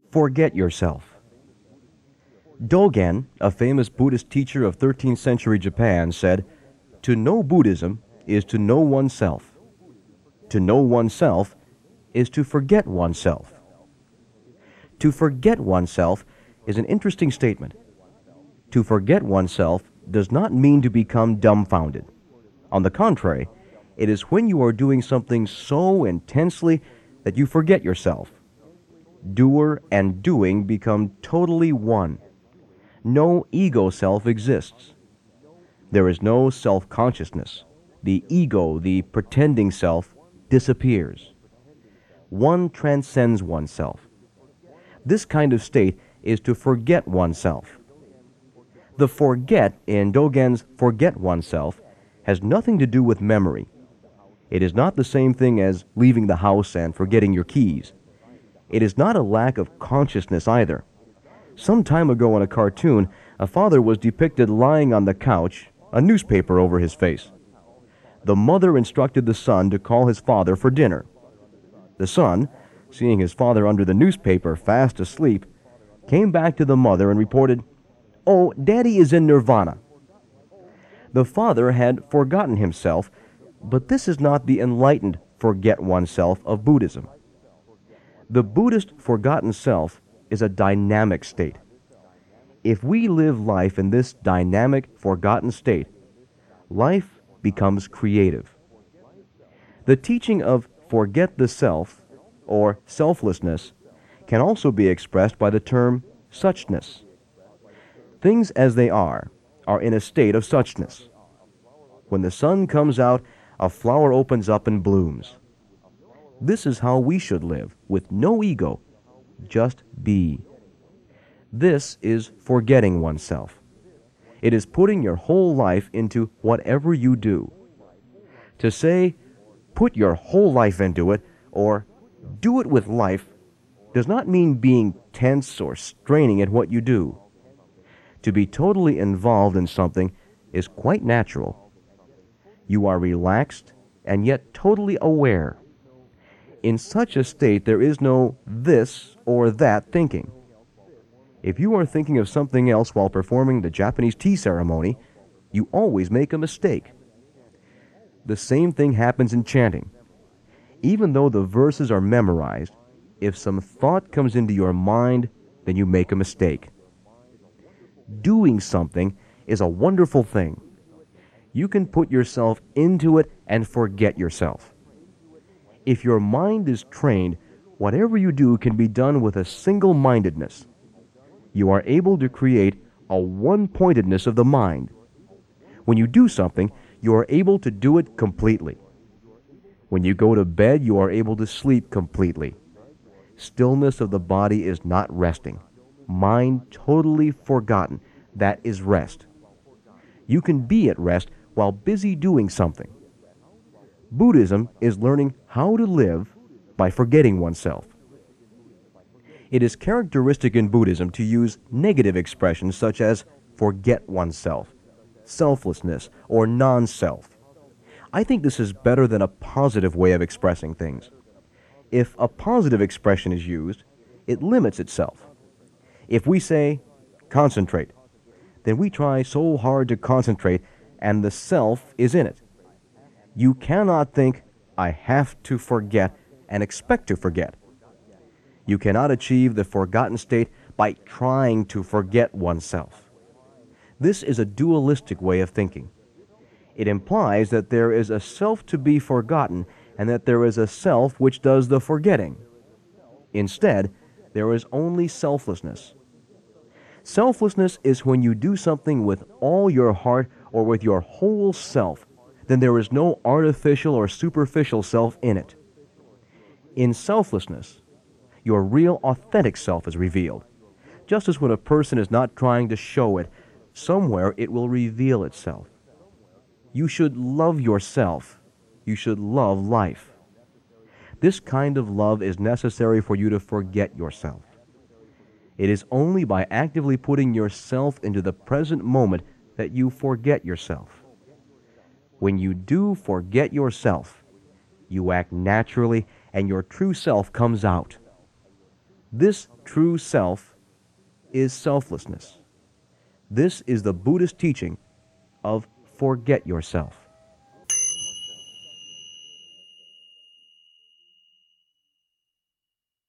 Forget yourself. Dogen, a famous Buddhist teacher of 13th century Japan, said, "To know Buddhism is to know oneself. To know oneself is to forget oneself." To forget oneself is an interesting statement. To forget oneself does not mean to become dumbfounded. On the contrary, it is when you are doing something so intensely that you forget yourself. Doer and doing become totally one. No ego self exists. There is no self-consciousness. The ego, the pretending self, disappears. One transcends oneself. This kind of state is to forget oneself. The forget in Dogen's forget oneself has nothing to do with memory. It is not the same thing as leaving the house and forgetting your keys. It is not a lack of consciousness either. Some time ago in a cartoon, a father was depicted lying on the couch, a newspaper over his face. The mother instructed the son to call his father for dinner. The son, seeing his father under the newspaper fast asleep, came back to the mother and reported, "Oh, Daddy is in nirvana." The father had forgotten himself, but this is not the enlightened forget oneself of Buddhism. The Buddhist forgotten self is a dynamic state. If we live life in this dynamic forgotten state, life becomes creative. The teaching of forget the self, or selflessness, can also be expressed by the term suchness. Things as they are in a state of suchness. When the sun comes out, a flower opens up and blooms. This is how we should live, with no ego, just be. This is forgetting oneself. It is putting your whole life into whatever you do. To say, put your whole life into it, or do it with life, does not mean being tense or straining at what you do. To be totally involved in something is quite natural. You are relaxed and yet totally aware. In such a state, there is no this or that thinking. If you are thinking of something else while performing the Japanese tea ceremony, you always make a mistake. The same thing happens in chanting. Even though the verses are memorized, if some thought comes into your mind, then you make a mistake. Doing something is a wonderful thing. You can put yourself into it and forget yourself. If your mind is trained, whatever you do can be done with a single-mindedness. You are able to create a one-pointedness of the mind. When you do something, you are able to do it completely. When you go to bed, you are able to sleep completely. Stillness of the body is not resting. Mind totally forgotten, that is rest. You can be at rest while busy doing something. Buddhism is learning how to live by forgetting oneself. It is characteristic in Buddhism to use negative expressions such as forget oneself, selflessness, or non-self. I think this is better than a positive way of expressing things. If a positive expression is used, it limits itself. If we say, concentrate, then we try so hard to concentrate and the self is in it. You cannot think, I have to forget, and expect to forget. You cannot achieve the forgotten state by trying to forget oneself. This is a dualistic way of thinking. It implies that there is a self to be forgotten and that there is a self which does the forgetting. Instead, there is only selflessness. Selflessness is when you do something with all your heart or with your whole self. Then there is no artificial or superficial self in it. In selflessness, your real authentic self is revealed. Just as when a person is not trying to show it, somewhere it will reveal itself. You should love yourself. You should love life. This kind of love is necessary for you to forget yourself. It is only by actively putting yourself into the present moment that you forget yourself. When you do forget yourself, you act naturally and your true self comes out. This true self is selflessness. This is the Buddhist teaching of forget yourself.